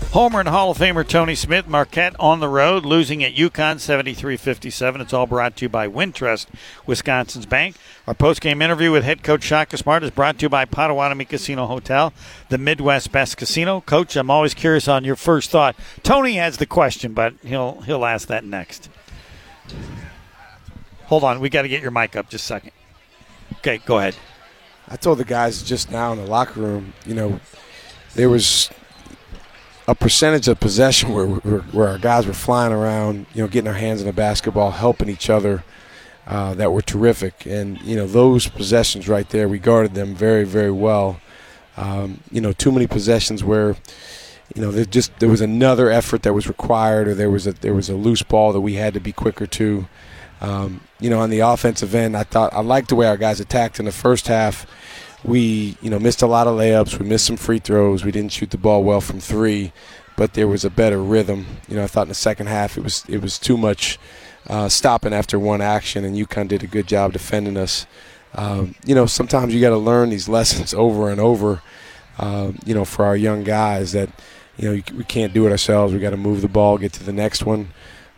Homer and Hall of Famer Tony Smith. Marquette on the road, losing at UConn 73-57. It's all brought to you by Wintrust, Wisconsin's bank. Our post-game interview with head coach Shaka Smart is brought to you by Potawatomi Casino Hotel, the Midwest best casino. Coach, I'm always curious on your first thought. Tony has the question, but he'll ask that next. Hold on, we got to get your mic up just a second. Okay, go ahead. I told the guys just now in the locker room, there was a percentage of possession where our guys were flying around, getting their hands in the basketball, helping each other, that were terrific. And, those possessions right there, we guarded them very, very well. Too many possessions where, there was another effort that was required, or there was a loose ball that we had to be quicker to. On the offensive end, I liked the way our guys attacked in the first half. We, missed a lot of layups. We missed some free throws. We didn't shoot the ball well from three, but there was a better rhythm. I thought in the second half it was too much stopping after one action, and UConn did a good job defending us. Sometimes you got to learn these lessons over and over, for our young guys that, we can't do it ourselves. We got to move the ball, get to the next one.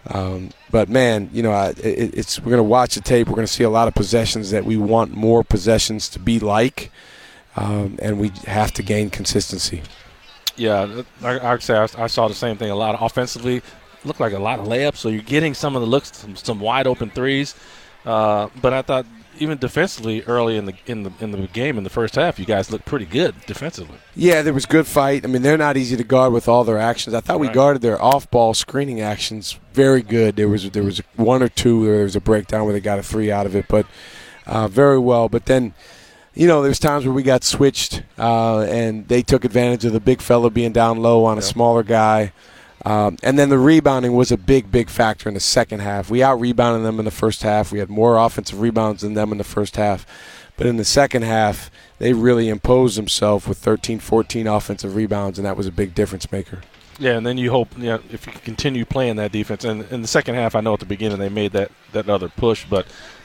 But man, we're going to watch the tape. We're going to see a lot of possessions that we want more possessions to be like, and we have to gain consistency. Yeah, I would say I saw the same thing. A lot of offensively, looked like a lot of layups. So you're getting some of the looks, some wide open threes. But I thought even defensively early in the game in the first half, you guys looked pretty good defensively. Yeah, there was good fight. I mean, they're not easy to guard with all their actions. I thought we guarded their off-ball screening actions very good. There was one or two where there was a breakdown where they got a three out of it, but very well. But then, there's times where we got switched and they took advantage of the big fella being down low on a smaller guy. And then the rebounding was a big factor in the second half. We out-rebounded them in the first half. We had more offensive rebounds than them in the first half. But in the second half, they really imposed themselves with 13, 14 offensive rebounds, and that was a big difference maker. Yeah, and then you hope, if you continue playing that defense. And in the second half, I know at the beginning they made that other push. But,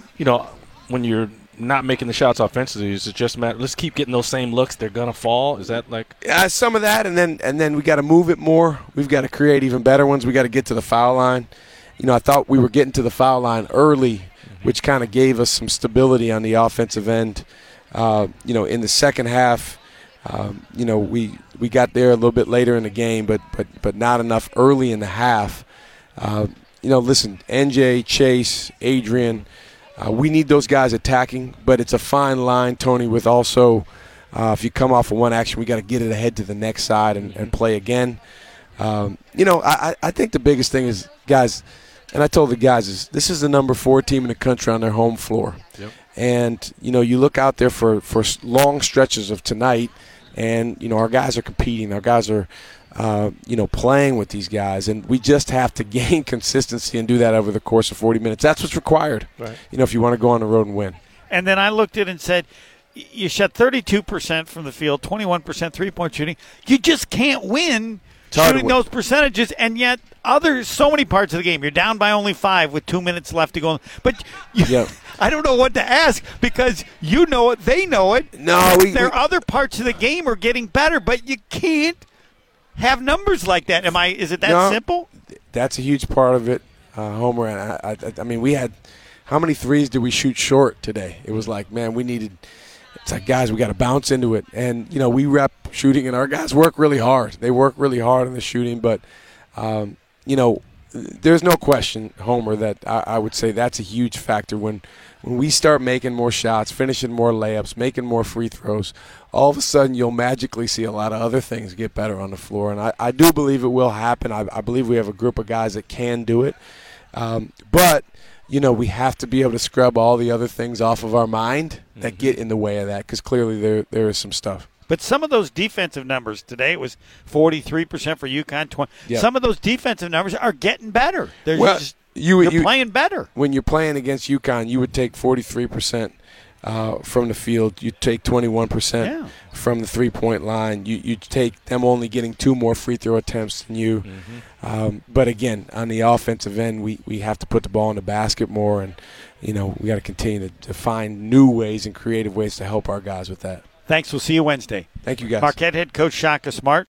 when you're not making the shots offensively, is it just matter? Let's keep getting those same looks. They're gonna fall. Is that like? Yeah, some of that, and then we got to move it more. We've got to create even better ones. We got to get to the foul line. I thought we were getting to the foul line early, which kind of gave us some stability on the offensive end. In the second half, we got there a little bit later in the game, but not enough early in the half. Listen, NJ, Chase, Adrian. We need those guys attacking, but it's a fine line, Tony, with also if you come off of one action, we got to get it ahead to the next side and play again. I think the biggest thing is, guys, and I told the guys, is this is the number 4 team in the country on their home floor. Yep. And, you look out there for long stretches of tonight, and, our guys are competing. Our guys are playing with these guys, and we just have to gain consistency and do that over the course of 40 minutes. That's what's required, right? If you want to go on the road and win. And then I looked at it and said, you shot 32% from the field, 21% three-point shooting. You just can't win shooting those percentages, and yet so many parts of the game, you're down by only 5 with 2 minutes left to go. But I don't know what to ask because you know it, they know it. No, there are other parts of the game are getting better, but you can't have numbers like that. Is it that simple? That's a huge part of it, Homer. And I mean, we had how many threes did we shoot short today? It was like, man, it's like, guys, we got to bounce into it. And, we rep shooting, and our guys work really hard. They work really hard in the shooting. But, there's no question, Homer, that I would say that's a huge factor. When we start making more shots, finishing more layups, making more free throws, all of a sudden you'll magically see a lot of other things get better on the floor. And I do believe it will happen. I believe we have a group of guys that can do it. But, we have to be able to scrub all the other things off of our mind that get in the way of that, because clearly there is some stuff. But some of those defensive numbers today, it was 43% for UConn, 20. Yep. Some of those defensive numbers are getting better. You're playing better. When you're playing against UConn, you would take 43% from the field. You take 21% from the three-point line. You take them only getting 2 more free throw attempts than you. But again, on the offensive end, we have to put the ball in the basket more, and we got to continue to find new ways and creative ways to help our guys with that. Thanks. We'll see you Wednesday. Thank you, guys. Marquette head coach Shaka Smart.